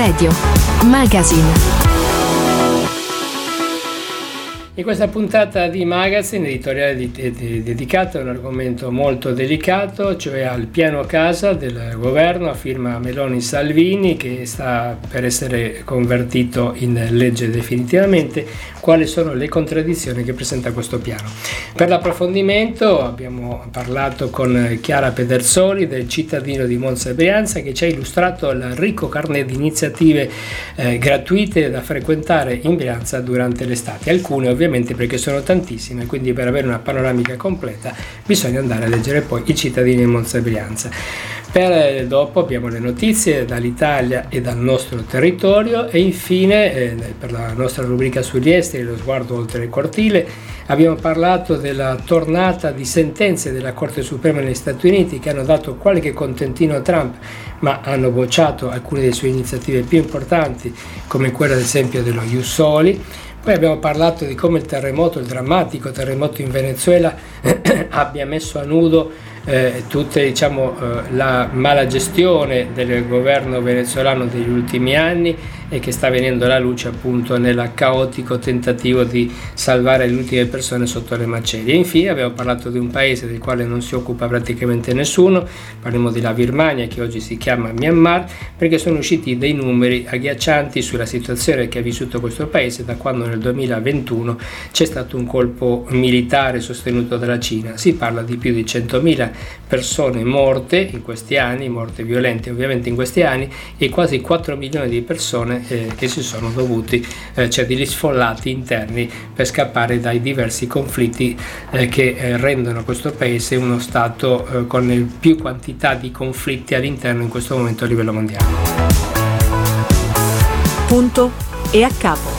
Radio Magazine. In questa puntata di Magazine editoriale dedicata a un argomento molto delicato, cioè al piano casa del governo a firma Meloni-Salvini, che sta per essere convertito in legge definitivamente. Quali sono le contraddizioni che presenta questo piano? Per l'approfondimento abbiamo parlato con Chiara Pedersoli, del cittadino di Monza e Brianza, che ci ha illustrato il ricco carnet di iniziative gratuite da frequentare in Brianza durante l'estate. Alcune ovviamente perché sono tantissime, quindi per avere una panoramica completa bisogna andare a leggere poi i cittadini di Monza e Brianza. Per dopo abbiamo le notizie dall'Italia e dal nostro territorio e infine per la nostra rubrica sugli esteri, lo sguardo oltre il cortile, abbiamo parlato della tornata di sentenze della Corte Suprema negli Stati Uniti che hanno dato qualche contentino a Trump, ma hanno bocciato alcune delle sue iniziative più importanti, come quella ad esempio dello Ius Soli. Poi abbiamo parlato di come il drammatico terremoto in Venezuela abbia messo a nudo tutta la mala gestione del governo venezuelano degli ultimi anni e che sta venendo alla luce appunto nel caotico tentativo di salvare le ultime persone sotto le macerie. E infine abbiamo parlato di un paese del quale non si occupa praticamente nessuno, parliamo della Birmania, che oggi si chiama Myanmar, perché sono usciti dei numeri agghiaccianti sulla situazione che ha vissuto questo paese da quando nel 2021 c'è stato un colpo militare sostenuto dalla Cina. Si parla di più di 100.000 persone morte in questi anni, morte violente ovviamente in questi anni, e quasi 4 milioni di persone che si sono dovuti, cioè degli sfollati interni per scappare dai diversi conflitti che rendono questo paese uno stato con più quantità di conflitti all'interno in questo momento a livello mondiale. Punto e a capo.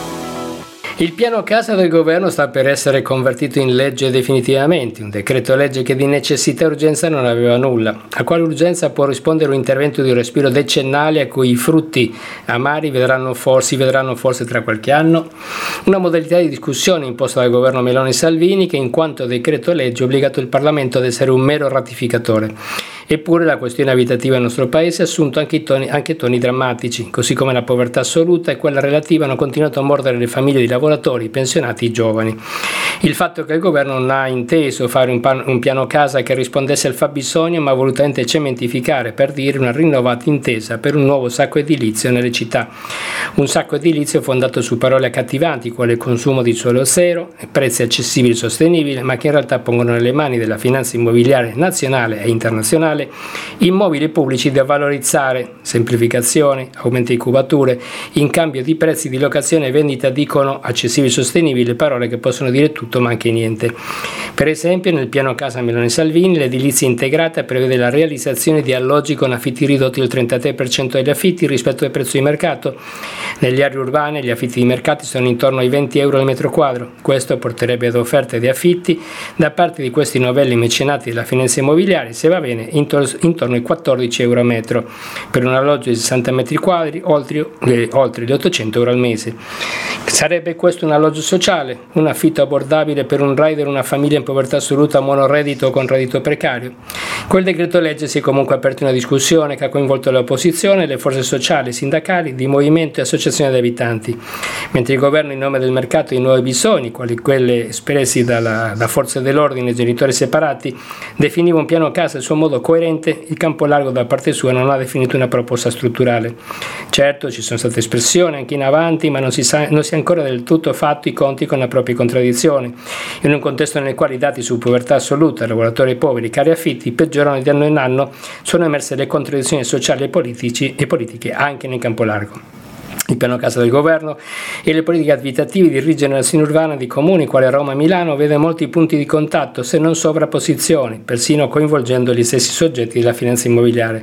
Il piano casa del governo sta per essere convertito in legge definitivamente, un decreto legge che di necessità e urgenza non aveva nulla. A quale urgenza può rispondere un intervento di un respiro decennale a cui i frutti amari si vedranno forse tra qualche anno? Una modalità di discussione imposta dal governo Meloni-Salvini che in quanto decreto legge ha obbligato il Parlamento ad essere un mero ratificatore. Eppure la questione abitativa nel nostro paese ha assunto anche toni drammatici, così come la povertà assoluta e quella relativa hanno continuato a mordere le famiglie di lavoratori, pensionati e giovani. Il fatto che il governo non ha inteso fare un piano casa che rispondesse al fabbisogno, ma ha volutamente cementificare, per dire, una rinnovata intesa per un nuovo sacco edilizio nelle città. Un sacco edilizio fondato su parole accattivanti, quale il consumo di suolo zero, prezzi accessibili e sostenibili, ma che in realtà pongono nelle mani della finanza immobiliare nazionale e internazionale immobili pubblici da valorizzare, semplificazione, aumento di cubature, in cambio di prezzi di locazione e vendita dicono accessibili e sostenibili, parole che possono dire tutto ma anche niente. Per esempio nel piano casa Meloni-Salvini l'edilizia integrata prevede la realizzazione di alloggi con affitti ridotti del 33% degli affitti rispetto al prezzo di mercato. Nelle aree urbane gli affitti di mercato sono intorno ai 20 euro al metro quadro. Questo porterebbe ad offerte di affitti da parte di questi novelli mecenati della finanza immobiliare, se va bene, intorno ai 14 euro a metro per un alloggio di 60 metri quadri, oltre gli 800 euro al mese. Sarebbe questo un alloggio sociale, un affitto abbordabile per un rider, una famiglia in povertà assoluta, monoreddito o con reddito precario? Quel decreto legge si è comunque aperto una discussione che ha coinvolto l'opposizione, le forze sociali, sindacali, di movimento e associazioni di abitanti, mentre il governo in nome del mercato e i nuovi bisogni, quali quelli espressi da forze dell'ordine e genitori separati, definiva un piano casa a suo modo coerente. Il campo largo da parte sua non ha definito una proposta strutturale. Certo, ci sono state espressioni anche in avanti, ma non si è ancora del tutto fatto i conti con le proprie contraddizioni, in un contesto nel quale i dati su povertà assoluta, lavoratori poveri, cari affitti peggiorano di anno in anno, sono emerse le contraddizioni sociali e politiche anche nel campo largo. Il piano casa del governo e le politiche abitative di rigenerazione urbana di comuni quali Roma e Milano vede molti punti di contatto, se non sovrapposizioni, persino coinvolgendo gli stessi soggetti della finanza immobiliare.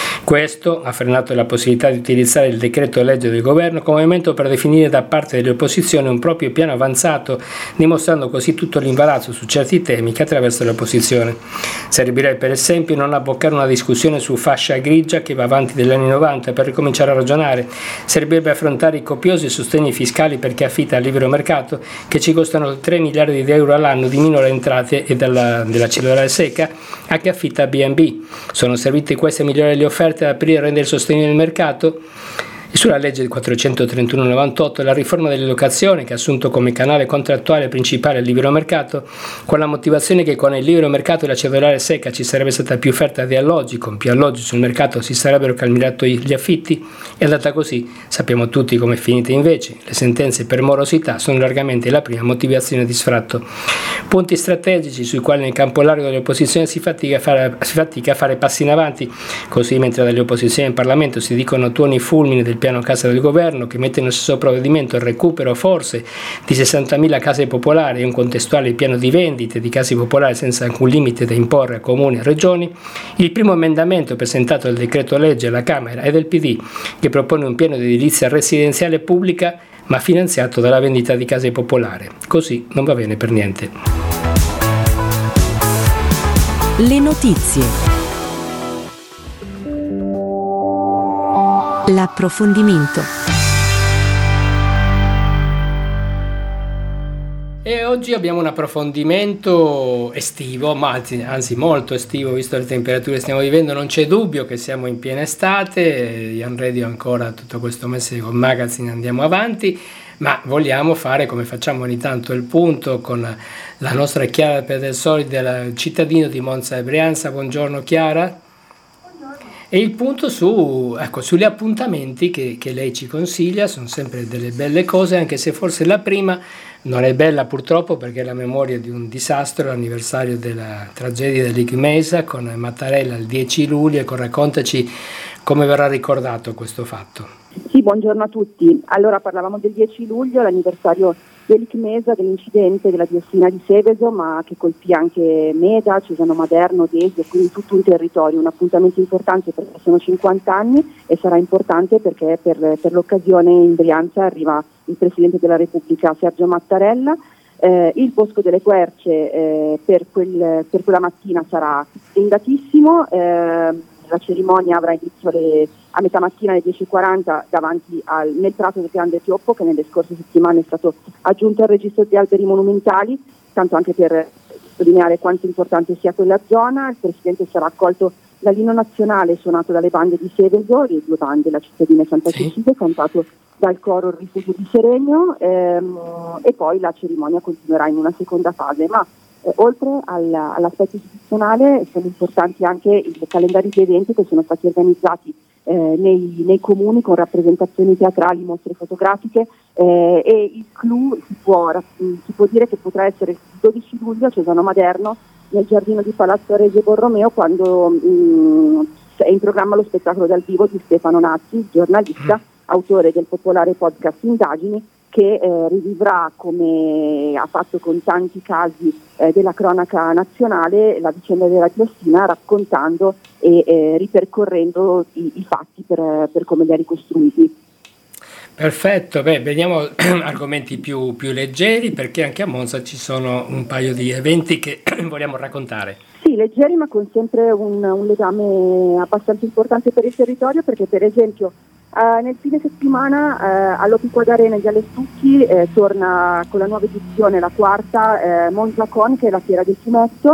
Questo ha frenato la possibilità di utilizzare il decreto legge del governo come momento per definire da parte delle opposizioni un proprio piano avanzato, dimostrando così tutto l'imbarazzo su certi temi che attraversa l'opposizione. Servirebbe per esempio non abboccare una discussione su fascia grigia che va avanti dagli anni 90 per ricominciare a ragionare. Servirebbe affrontare i copiosi sostegni fiscali per chi affitta al libero mercato, che ci costano 3 miliardi di euro all'anno di minore entrate e della cedolare secca a chi affitta B&B. Sono serviti questi a migliorare le offerte, ad aprire e rendere sostenibile il mercato? E sulla legge 431/98 la riforma delle locazioni, che ha assunto come canale contrattuale principale il libero mercato, con la motivazione che con il libero mercato e la cedolare secca ci sarebbe stata più offerta di alloggi, con più alloggi sul mercato si sarebbero calmierati gli affitti, è andata così. Sappiamo tutti come è finita invece. Le sentenze per morosità sono largamente la prima motivazione di sfratto. Punti strategici sui quali nel campo largo delle opposizioni si fatica a fare passi in avanti, così mentre dalle opposizioni in Parlamento si dicono tuoni fulmini del piano casa del governo, che mette nello stesso provvedimento il recupero forse di 60.000 case popolari e un contestuale piano di vendite di case popolari senza alcun limite da imporre a comuni e regioni, il primo emendamento presentato al decreto legge alla Camera è del PD, che propone un piano di edilizia residenziale pubblica ma finanziato dalla vendita di case popolari. Così non va bene per niente. Le notizie. L'approfondimento. E oggi abbiamo un approfondimento estivo, ma anzi molto estivo, visto le temperature che stiamo vivendo. Non c'è dubbio che siamo in piena estate, Young Radio ancora tutto questo mese con Magazine andiamo avanti, ma vogliamo fare, come facciamo ogni tanto, il punto con la nostra Chiara Pedersoli, del cittadino di Monza e Brianza. Buongiorno Chiara. E il punto sugli appuntamenti che lei ci consiglia, sono sempre delle belle cose, anche se forse la prima non è bella purtroppo, perché è la memoria di un disastro, l'anniversario della tragedia dell'Ichmesa con Mattarella il 10 luglio. Raccontaci come verrà ricordato questo fatto. Sì, buongiorno a tutti. Allora, parlavamo del 10 luglio, l'anniversario dell'Ichmesa, dell'incidente della diossina di Seveso, ma che colpì anche Meda, Cesano Maderno, Desio, quindi tutto un territorio, un appuntamento importante perché sono 50 anni e sarà importante perché per l'occasione in Brianza arriva il Presidente della Repubblica Sergio Mattarella. Il Bosco delle Querce per quella mattina sarà blindatissimo. La cerimonia avrà inizio a metà mattina alle 10:40 davanti nel Prato del Grande Pioppo, che nelle scorse settimane è stato aggiunto al registro di alberi monumentali, tanto anche per sottolineare quanto importante sia quella zona. Il Presidente sarà accolto dall'inno nazionale suonato dalle bande di Seveso, le due bande, la cittadina e Santa Cecilia, cantato dal coro Il Rifugio di Seregno, e poi la cerimonia continuerà in una seconda fase. Ma oltre all'aspetto istituzionale sono importanti anche i calendari di eventi che sono stati organizzati nei comuni con rappresentazioni teatrali, mostre fotografiche, e il clou si può dire che potrà essere il 12 luglio a Cesano Maderno nel giardino di Palazzo Reggio Borromeo, quando è in programma lo spettacolo dal vivo di Stefano Nazzi, giornalista, autore del popolare podcast Indagini, che rivivrà, come ha fatto con tanti casi della cronaca nazionale, la vicenda della diossina, raccontando e ripercorrendo i fatti per come li ha ricostruiti. Perfetto, vediamo argomenti più leggeri, perché anche a Monza ci sono un paio di eventi che vogliamo raccontare. Sì, leggeri, ma con sempre un legame abbastanza importante per il territorio, perché per esempio nel fine settimana all'Opiquad Arena di Viale Stucchi torna con la nuova edizione, la quarta, MonzaCon, che è la fiera del fumetto,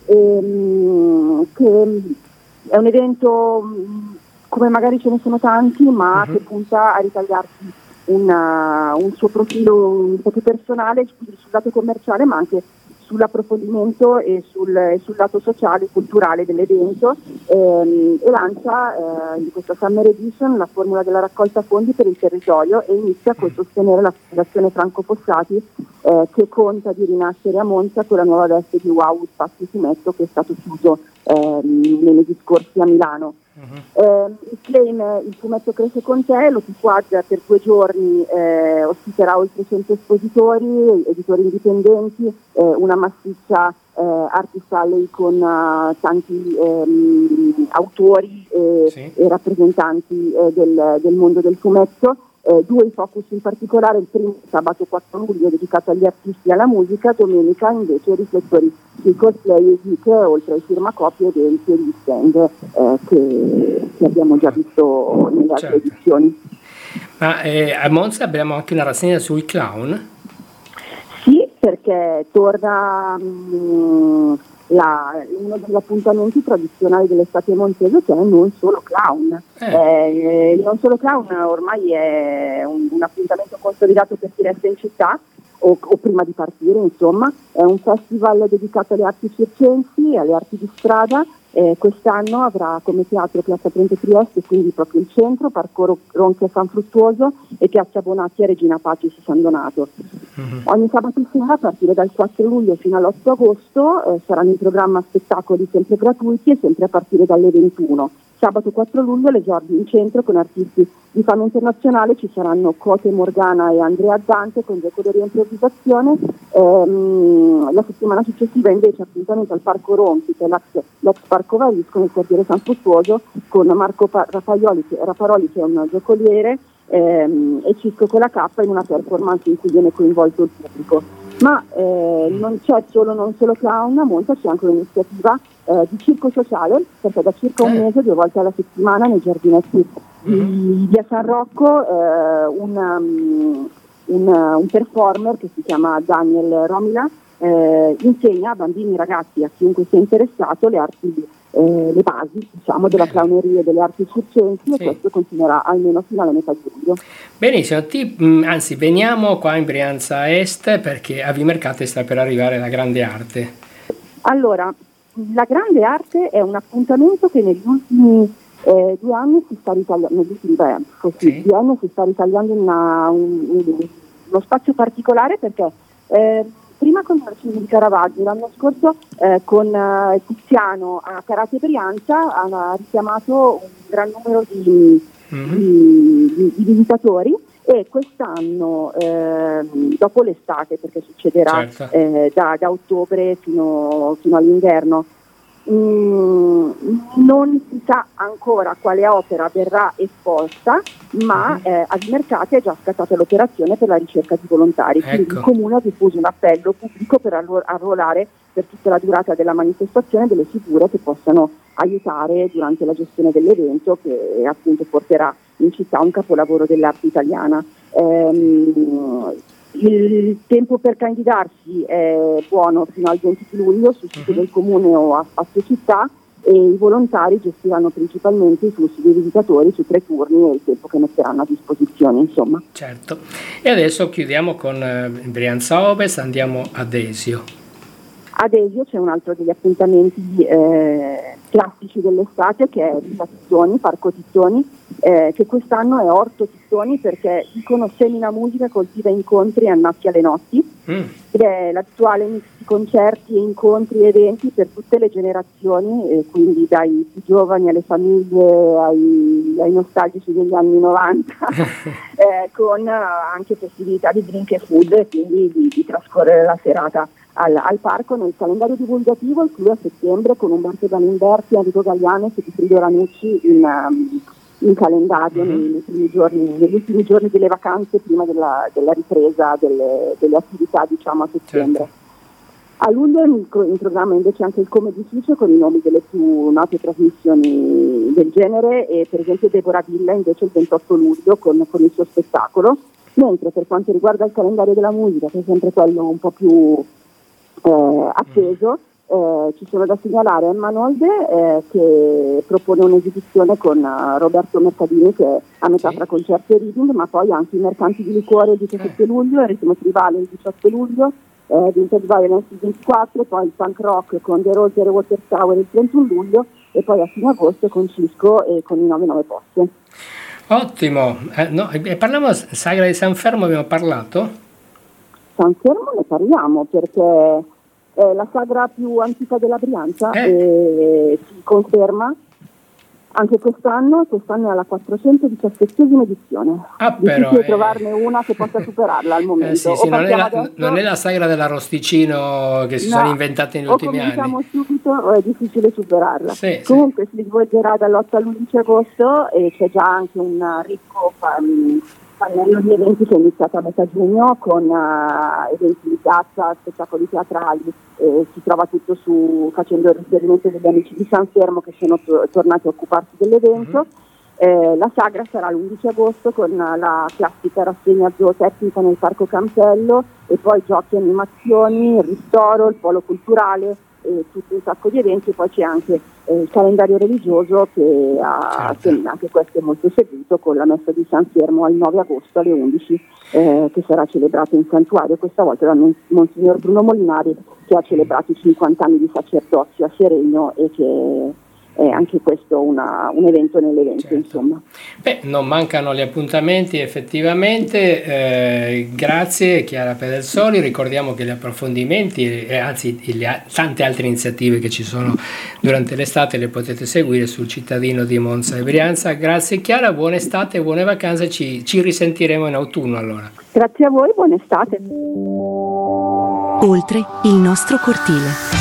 che è un evento come magari ce ne sono tanti, ma che punta a ritagliarsi un suo profilo un po' più personale, quindi sul lato commerciale, ma anche sull'approfondimento e sul lato sociale e culturale dell'evento, e lancia in questa Summer Edition la formula della raccolta fondi per il territorio e inizia col sostenere la Fondazione Franco Fossati, che conta di rinascere a Monza con la nuova veste di Wow Spazio Fumetto, che è stato chiuso nei mesi scorsi a Milano. Il claim Il fumetto cresce con te, l'Opiquad per 2 giorni ospiterà oltre 100 espositori, editori indipendenti, una massiccia artist alley con tanti autori e rappresentanti del mondo del fumetto. 2 i focus in particolare: il primo sabato 4 luglio dedicato agli artisti e alla musica, domenica invece i riflettori sui cosplay e geek, oltre ai firmacopie, eventi e gli stand che abbiamo già visto nelle altre edizioni. Ma a Monza abbiamo anche una rassegna sui clown? Sì, perché torna uno degli appuntamenti tradizionali dell'estate monzese, che è Non Solo Clown. Non Solo Clown ormai è un appuntamento consolidato per chi resta in città o prima di partire, insomma. È un festival dedicato alle arti circensi, alle arti di strada. Quest'anno avrà come teatro Piazza Trento Trieste, quindi proprio il centro, Parco Ronchi a San Fruttuoso e Piazza Bonatti a Regina Pacis San Donato. Ogni sabato sera, a partire dal 4 luglio fino all'8 agosto, saranno in programma spettacoli sempre gratuiti e sempre a partire dalle 21. Sabato 4 luglio l'esordio in centro con artisti di fama internazionale, ci saranno Cote Morgana e Andrea Zante con decoratori e improvvisazione. La settimana successiva invece appuntamento al Parco Ronchi, che è l'ex Parco Varisco nel quartiere San Fruttuoso, con Marco Raffaroli, che è un giocoliere, e Cisco con la K in una performance in cui viene coinvolto il pubblico. Ma non c'è Non Solo Clown, a Monza c'è anche un'iniziativa di circo sociale, perché da circa un mese, 2 volte alla settimana, nei giardinetti di via San Rocco, un performer che si chiama Daniel Romila insegna a bambini, ragazzi, a chiunque sia interessato, le arti, le basi, diciamo, della clowneria e delle arti circensi, e questo continuerà almeno fino alla metà giugno. Benissimo, anzi veniamo qua in Brianza Est, perché a Vimercate sta per arrivare la Grande Arte. Allora, la Grande Arte è un appuntamento che negli ultimi 2 anni si sta ritagliando, si sta ritagliando uno spazio particolare, perché prima con Marcino di Caravaggio, l'anno scorso con Tiziano a Karate Brianza ha richiamato un gran numero di visitatori, e quest'anno dopo l'estate, perché succederà da ottobre fino all'inverno, non si sa ancora quale opera verrà esposta, ma a Vimercate è già scattata l'operazione per la ricerca di volontari. Quindi il Comune ha diffuso un appello pubblico per arruolare per tutta la durata della manifestazione delle figure che possano aiutare durante la gestione dell'evento, che appunto porterà in città un capolavoro dell'arte italiana. Il tempo per candidarsi è buono fino al 20 luglio sul sito del Comune o a Spazio Città, e i volontari gestiranno principalmente i flussi dei visitatori su 3 turni e il tempo che metteranno a disposizione, insomma. Certo. E adesso chiudiamo con Brianza Ovest, andiamo ad Desio. Ad Desio c'è un altro degli appuntamenti classici dell'estate, che è Villa Tizzoni, Parco Tizzoni, che quest'anno è Orto Tizzoni, perché dicono semina musica, coltiva incontri e annaffia le notti, ed è l'attuale mix di concerti, incontri e eventi per tutte le generazioni, quindi dai più giovani alle famiglie ai nostalgici degli anni 90, con anche possibilità di drink e food, e quindi di trascorrere la serata al parco. Nel calendario divulgativo il clou a settembre, con Umberto Galimberti, Enrico Galliano e Sigfrido Ranucci in calendario negli ultimi giorni delle vacanze, prima della ripresa delle attività, diciamo, a settembre. Certo. A luglio è in programma invece anche il Comedificio, con i nomi delle più note trasmissioni del genere, e per esempio Deborah Villa invece il 28 luglio con il suo spettacolo. Mentre per quanto riguarda il calendario della musica, che è sempre quello un po' più atteso, ci sono da segnalare Emmanolde, che propone un'esibizione con Roberto Mercadini, che è a metà tra concerto e reading, ma poi anche i Mercanti di Liquore il 17 luglio, il Ritmo Tribale il 18 luglio, Vintage Violence il 24, poi il Punk Rock con The Rose e Water Tower il 31 luglio, e poi a fine agosto con Cisco e con i 99 Poste. Ottimo. Parliamo Sagra di San Fermo, abbiamo parlato? San Fermo ne parliamo, perché è la sagra più antica della Brianza, e si conferma anche quest'anno è alla 417esima edizione. Difficile trovarne una che possa superarla al momento. Sì, non è la sagra dell'arrosticino che si sono inventati negli ultimi anni. Cominciamo subito, è difficile superarla. Sì, Comunque si svolgerà dall'8 all'11 agosto, e c'è già anche un ricco pannello di eventi che è iniziato a metà giugno, con eventi di piazza, spettacoli teatrali. Si trova tutto facendo il riferimento degli amici di San Fermo, che sono tornati a occuparsi dell'evento. La sagra sarà l'11 agosto con la classica rassegna zootecnica nel Parco Campello, e poi giochi e animazioni, il ristoro, il polo culturale, tutto un sacco di eventi, e poi c'è anche il calendario religioso che anche questo è molto seguito, con la messa di San Fermo il 9 agosto alle 11, che sarà celebrato in santuario, questa volta da Monsignor Bruno Molinari, che ha celebrato i 50 anni di sacerdozio a Seregno, e che è anche questo un evento nell'evento, certo. Insomma. Beh, non mancano gli appuntamenti effettivamente, grazie Chiara Pedersoli. Ricordiamo che gli approfondimenti tante altre iniziative che ci sono durante l'estate le potete seguire sul cittadino di Monza e Brianza. Grazie Chiara, buona estate, buone vacanze, ci risentiremo in autunno allora. Grazie a voi, buona estate. Oltre il nostro cortile.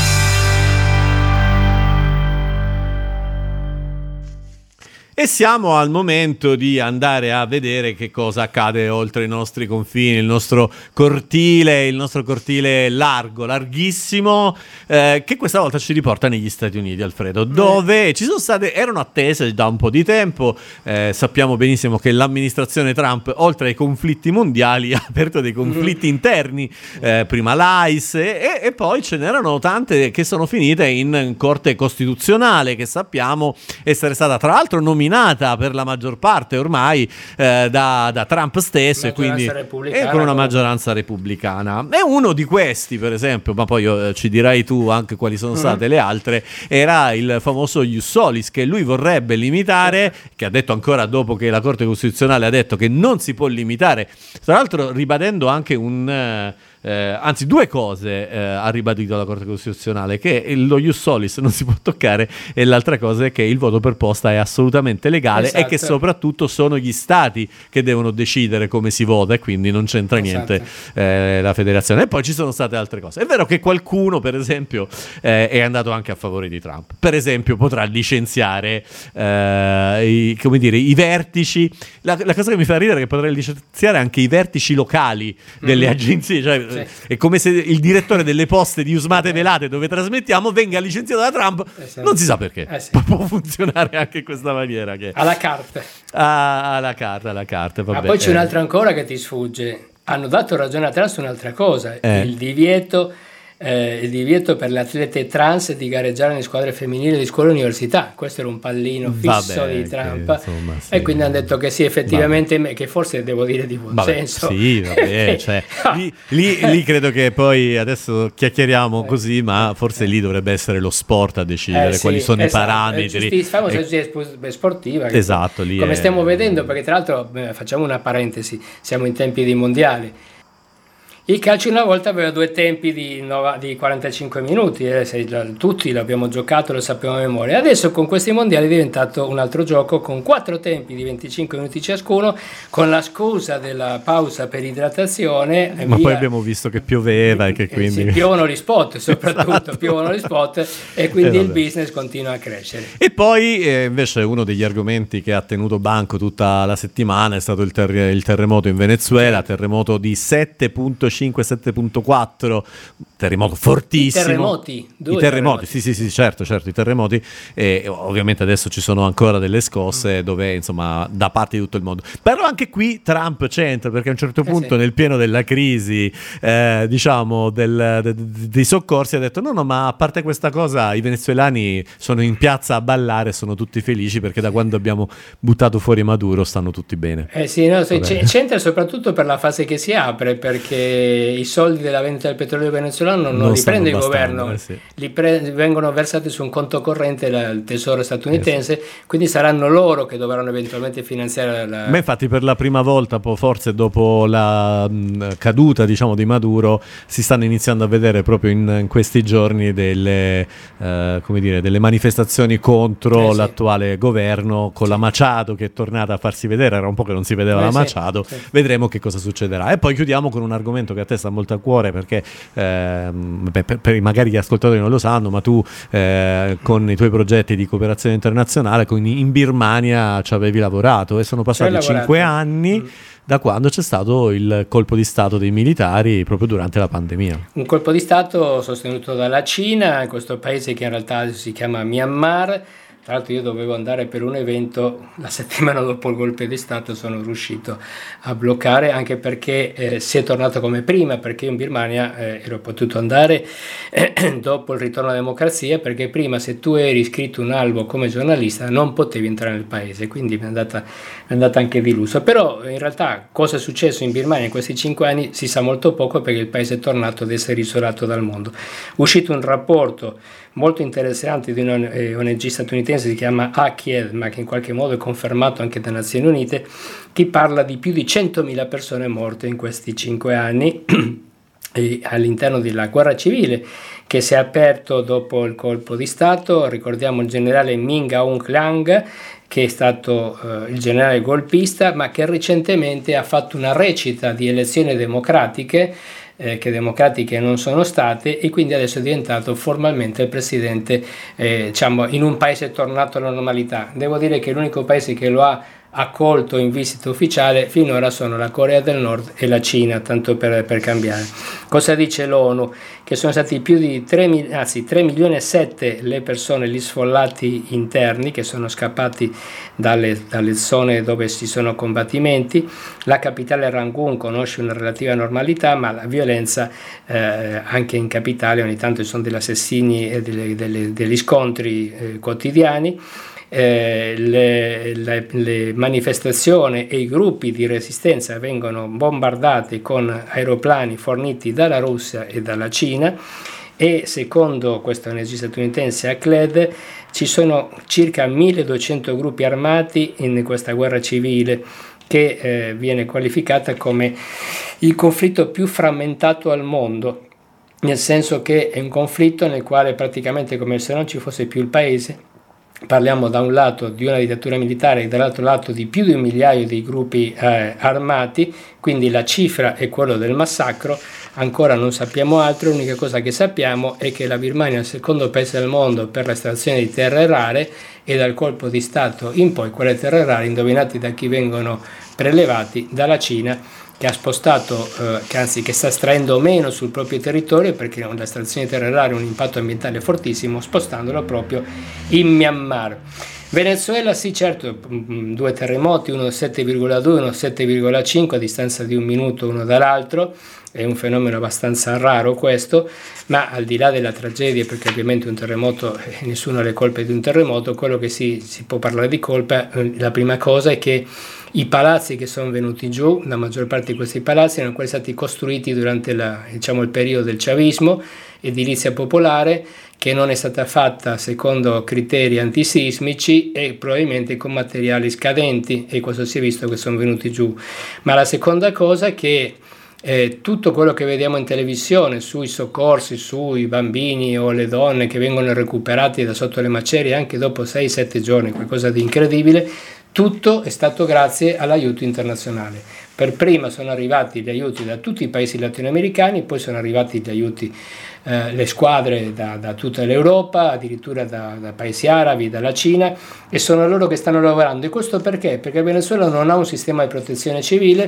E siamo al momento di andare a vedere che cosa accade oltre i nostri confini, il nostro cortile largo, larghissimo, che questa volta ci riporta negli Stati Uniti, Alfredo, dove erano attese da un po' di tempo. Sappiamo benissimo che l'amministrazione Trump, oltre ai conflitti mondiali, ha aperto dei conflitti interni, prima l'ICE e poi ce n'erano tante che sono finite in Corte Costituzionale, che sappiamo essere stata tra l'altro nominata per la maggior parte ormai da Trump stesso, e quindi con una maggioranza repubblicana. E uno di questi, per esempio, ma poi ci dirai tu anche quali sono state le altre, era il famoso ius solis, che lui vorrebbe limitare, che ha detto ancora dopo che la Corte Costituzionale ha detto che non si può limitare, tra l'altro ribadendo anche anzi due cose ha ribadito la Corte Costituzionale: che lo ius solis non si può toccare, e l'altra cosa è che il voto per posta è assolutamente legale, esatto. E che soprattutto sono gli stati che devono decidere come si vota, e quindi non c'entra niente, esatto. La federazione. E poi ci sono state altre cose. È vero che qualcuno, per esempio, è andato anche a favore di Trump. Per esempio potrà licenziare i vertici. La cosa che mi fa ridere è che potrà licenziare anche i vertici locali delle agenzie, cioè è come se il direttore delle poste di Usmate Velate, dove trasmettiamo, venga licenziato da Trump. Non si sa perché. Può funzionare anche in questa maniera, che alla carta. Alla carta, vabbè. Ma poi c'è un altro ancora che ti sfugge. Hanno dato ragione a Trump su un'altra cosa, il divieto per le atlete trans di gareggiare nelle squadre femminili di scuole e università. Questo era un pallino fisso di Trump, insomma, sì. E quindi hanno detto che sì, effettivamente, che forse devo dire di buon senso. Sì, vabbè, cioè, lì credo che poi adesso chiacchieriamo così, ma forse lì dovrebbe essere lo sport a decidere quali sono i parametri. Famosa sportiva. Esatto, lì come stiamo vedendo, perché tra l'altro facciamo una parentesi, siamo in tempi di mondiali. Il calcio una volta aveva 2 tempi di 45 minuti, tutti l'abbiamo giocato, lo sappiamo a memoria. Adesso con questi mondiali è diventato un altro gioco con 4 tempi di 25 minuti ciascuno, con la scusa della pausa per idratazione. Ma poi abbiamo visto che pioveva e che quindi... piovono gli spot, soprattutto, esatto. Piovono gli spot, e quindi il business continua a crescere. E poi invece uno degli argomenti che ha tenuto banco tutta la settimana è stato il terremoto in Venezuela, terremoto di 7.4, terremoto fortissimo. I terremoti, sì, certo, i terremoti, e ovviamente adesso ci sono ancora delle scosse dove, insomma, da parte di tutto il mondo. Però anche qui Trump c'entra, perché a un certo punto nel pieno della crisi diciamo dei soccorsi ha detto no, ma a parte questa cosa, i venezuelani sono in piazza a ballare, sono tutti felici perché da quando abbiamo buttato fuori Maduro stanno tutti bene. C'entra soprattutto per la fase che si apre, perché i soldi della vendita del petrolio venezuelano non li prende il governo, vengono versati su un conto corrente del tesoro statunitense, quindi saranno loro che dovranno eventualmente finanziare Ma infatti per la prima volta, forse dopo la caduta, diciamo, di Maduro, si stanno iniziando a vedere proprio in questi giorni delle manifestazioni contro l'attuale governo, con la Machado che è tornata a farsi vedere. Era un po' che non si vedeva la Machado. Vedremo che cosa succederà. E poi chiudiamo con un argomento che a te sta molto a cuore, perché per magari gli ascoltatori non lo sanno, ma tu con i tuoi progetti di cooperazione internazionale in Birmania ci avevi lavorato, e sono passati 5 anni da quando c'è stato il colpo di stato dei militari proprio durante la pandemia. Un colpo di stato sostenuto dalla Cina in questo paese che in realtà si chiama Myanmar, Tra l'altro io dovevo andare per un evento, la settimana dopo il golpe di Stato sono riuscito a bloccare, anche perché si è tornato come prima, perché io in Birmania ero potuto andare dopo il ritorno alla democrazia, perché prima se tu eri iscritto un albo come giornalista non potevi entrare nel paese, quindi mi è andata anche di lusso. Però in realtà cosa è successo in Birmania in questi 5 anni si sa molto poco, perché il paese è tornato ad essere isolato dal mondo. È uscito un rapporto molto interessante di una ONG statunitense, si chiama ACIED, ma che in qualche modo è confermato anche dalle Nazioni Unite, che parla di più di 100.000 persone morte in questi 5 anni all'interno della guerra civile che si è aperto dopo il colpo di Stato. Ricordiamo il generale Min Aung Hlaing, che è stato il generale golpista, ma che recentemente ha fatto una recita di elezioni democratiche, che democratiche non sono state, e quindi adesso è diventato formalmente il presidente, diciamo, in un paese tornato alla normalità. Devo dire che l'unico paese che lo ha accolto in visita ufficiale finora sono la Corea del Nord e la Cina, tanto per cambiare. Cosa dice l'ONU? Che sono stati più di 3 milioni e 7 le persone, gli sfollati interni che sono scappati dalle zone dove ci sono combattimenti. La capitale Rangoon conosce una relativa normalità, ma la violenza anche in capitale ogni tanto ci sono degli assassini e degli scontri quotidiani. Le manifestazioni e i gruppi di resistenza vengono bombardati con aeroplani forniti dalla Russia e dalla Cina, e secondo questa ONG statunitense ACLED ci sono circa 1200 gruppi armati in questa guerra civile, che viene qualificata come il conflitto più frammentato al mondo, nel senso che è un conflitto nel quale praticamente come se non ci fosse più il paese. Parliamo da un lato di una dittatura militare e dall'altro lato di più di 1 migliaio di gruppi armati, quindi la cifra è quella del massacro. Ancora non sappiamo altro, l'unica cosa che sappiamo è che la Birmania è il secondo paese del mondo per l'estrazione di terre rare, e dal colpo di Stato in poi quelle terre rare, indovinate da chi vengono prelevati? Dalla Cina, che ha spostato, che sta estraendo meno sul proprio territorio, perché l'estrazione di terre rare ha un impatto ambientale fortissimo, spostandolo proprio in Myanmar. Venezuela, sì, certo, 2 terremoti, uno 7,2, uno 7,5 a distanza di 1 minuto uno dall'altro. È un fenomeno abbastanza raro questo, ma al di là della tragedia, perché ovviamente un terremoto, nessuno ha le colpe di un terremoto, quello che si può parlare di colpa, la prima cosa è che i palazzi che sono venuti giù, la maggior parte di questi palazzi erano quelli stati costruiti durante il periodo del chavismo, edilizia popolare, che non è stata fatta secondo criteri antisismici e probabilmente con materiali scadenti, e questo si è visto che sono venuti giù. Ma la seconda cosa è che tutto quello che vediamo in televisione sui soccorsi, sui bambini o le donne che vengono recuperati da sotto le macerie anche dopo 6-7 giorni, qualcosa di incredibile, tutto è stato grazie all'aiuto internazionale. Per prima sono arrivati gli aiuti da tutti i paesi latinoamericani, poi sono arrivati gli aiuti, le squadre da tutta l'Europa, addirittura da paesi arabi, dalla Cina, e sono loro che stanno lavorando. E questo perché? Perché il Venezuela non ha un sistema di protezione civile,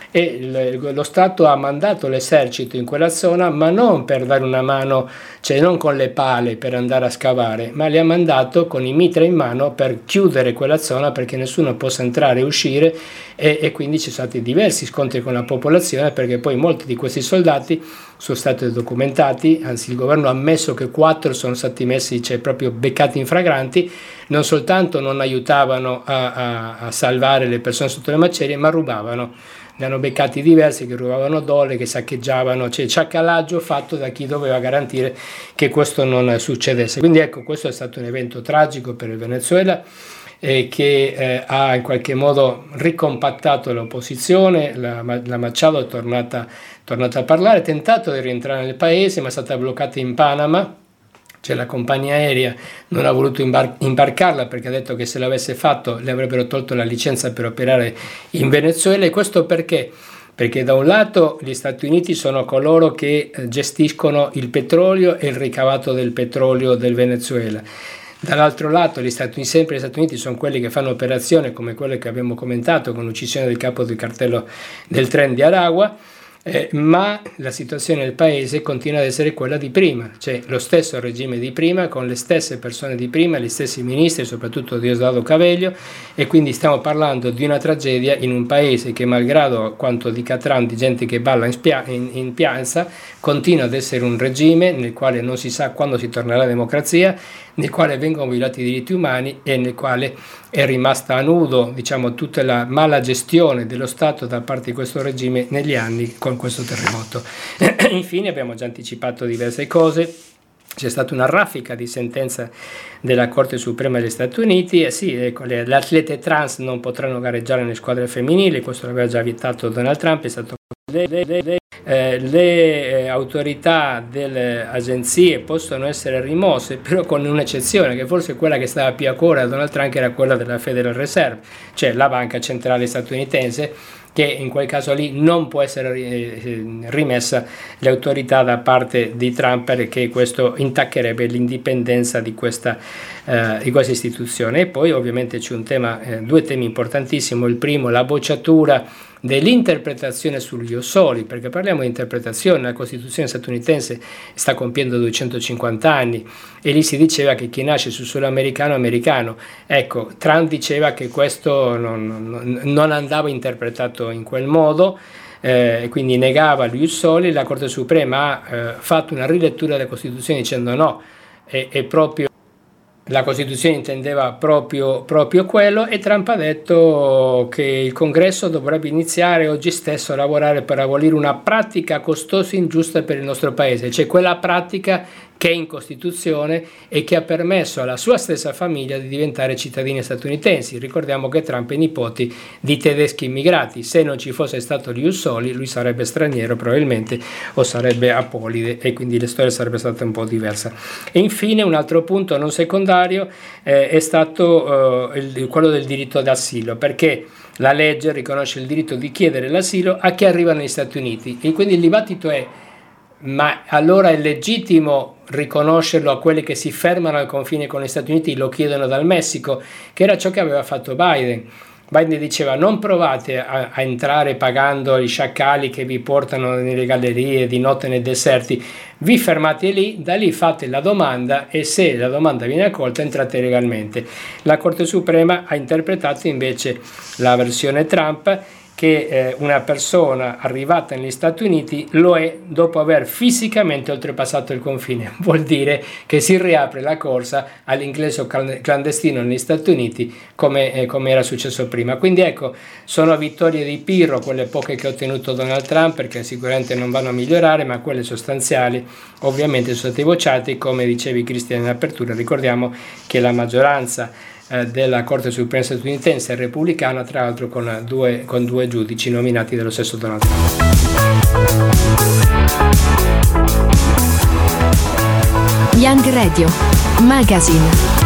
e lo Stato ha mandato l'esercito in quella zona, ma non per dare una mano, cioè non con le pale per andare a scavare, ma li ha mandato con i mitra in mano per chiudere quella zona, perché nessuno possa entrare e uscire, e quindi ci sono stati diversi scontri con la popolazione, perché poi molti di questi soldati sono stati documentati, anzi il governo ha ammesso che 4 sono stati messi, proprio beccati in flagranti. Non soltanto non aiutavano a salvare le persone sotto le macerie, ma rubavano. Ne hanno beccati diversi che rubavano dollari, che saccheggiavano, cioè sciacallaggio fatto da chi doveva garantire che questo non succedesse. Quindi ecco, questo è stato un evento tragico per il Venezuela, che ha in qualche modo ricompattato l'opposizione. La Machado è tornata a parlare, ha tentato di rientrare nel paese, ma è stata bloccata in Panama. Cioè la compagnia aerea non ha voluto imbarcarla, perché ha detto che se l'avesse fatto le avrebbero tolto la licenza per operare in Venezuela. E questo perché? Perché da un lato gli Stati Uniti sono coloro che gestiscono il petrolio e il ricavato del petrolio del Venezuela. Dall'altro lato sempre gli Stati Uniti sono quelli che fanno operazioni come quelle che abbiamo commentato con l'uccisione del capo del cartello del tren di Aragua. ma la situazione del paese continua ad essere quella di prima, cioè lo stesso regime di prima, con le stesse persone di prima, gli stessi ministri, soprattutto Diosdado Cabello, e quindi stiamo parlando di una tragedia in un paese che, malgrado quanto dica Trump di gente che balla in piazza, continua ad essere un regime nel quale non si sa quando si tornerà alla democrazia, nel quale vengono violati i diritti umani e nel quale è rimasta a nudo, diciamo, tutta la mala gestione dello Stato da parte di questo regime negli anni con questo terremoto. Infine abbiamo già anticipato diverse cose. C'è stata una raffica di sentenza della Corte Suprema degli Stati Uniti e sì, ecco, le atlete trans non potranno gareggiare nelle squadre femminili, questo l'aveva già vietato Donald Trump, è stato le autorità delle agenzie possono essere rimosse, però con un'eccezione, che forse è quella che stava più a cuore a Donald Trump, che era quella della Federal Reserve, cioè la banca centrale statunitense, che in quel caso lì non può essere rimessa l'autorità da parte di Trump, perché questo intaccherebbe l'indipendenza di questa istituzione. E poi ovviamente c'è un tema, due temi importantissimi. Il primo, la bocciatura dell'interpretazione sugli ius soli, perché parliamo di interpretazione. La Costituzione statunitense sta compiendo 250 anni e lì si diceva che chi nasce sul suolo americano è americano. Ecco, Trump diceva che questo non andava interpretato in quel modo, quindi negava gli ius soli. La Corte Suprema ha fatto una rilettura della Costituzione dicendo no, è proprio la Costituzione intendeva proprio quello, e Trump ha detto che il Congresso dovrebbe iniziare oggi stesso a lavorare per abolire una pratica costosa e ingiusta per il nostro paese, cioè quella pratica che è in Costituzione e che ha permesso alla sua stessa famiglia di diventare cittadini statunitensi. Ricordiamo che Trump è nipote di tedeschi immigrati. Se non ci fosse stato gli ius soli, lui sarebbe straniero probabilmente, o sarebbe apolide, e quindi la storia sarebbe stata un po' diversa. E infine un altro punto non secondario è stato quello del diritto d'asilo, perché la legge riconosce il diritto di chiedere l'asilo a chi arriva negli Stati Uniti, e quindi il dibattito è: ma allora è legittimo riconoscerlo a quelli che si fermano al confine con gli Stati Uniti, lo chiedono dal Messico, che era ciò che aveva fatto Biden. Biden diceva: non provate a entrare pagando i sciacalli che vi portano nelle gallerie di notte nei deserti, vi fermate lì, da lì fate la domanda e se la domanda viene accolta entrate legalmente. La Corte Suprema ha interpretato invece la versione Trump, che una persona arrivata negli Stati Uniti lo è dopo aver fisicamente oltrepassato il confine. Vuol dire che si riapre la corsa all'ingresso clandestino negli Stati Uniti, come era successo prima. Quindi ecco, sono vittorie di Pirro quelle poche che ha ottenuto Donald Trump, perché sicuramente non vanno a migliorare, ma quelle sostanziali ovviamente sono state bocciate. Come dicevi Cristian in apertura, ricordiamo che la maggioranza della Corte Suprema statunitense è repubblicana, tra l'altro con due giudici nominati dallo stesso Donald Trump. Young Radio Magazine.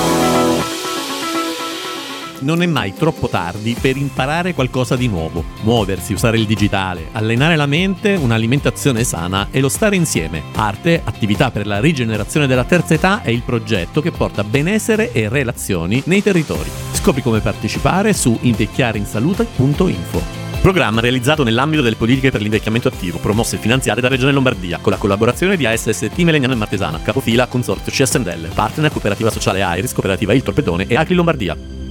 Non è mai troppo tardi per imparare qualcosa di nuovo, muoversi, usare il digitale, allenare la mente, un'alimentazione sana e lo stare insieme. Arte, attività per la rigenerazione della terza età è il progetto che porta benessere e relazioni nei territori. Scopri come partecipare su invecchiareinsalute.info. Programma realizzato nell'ambito delle politiche per l'invecchiamento attivo, promosse e finanziate da Regione Lombardia, con la collaborazione di ASST Melegnano e Martesana, capofila Consorzio CSNL, partner Cooperativa Sociale Airis, Cooperativa Il Torpedone e Acri Lombardia.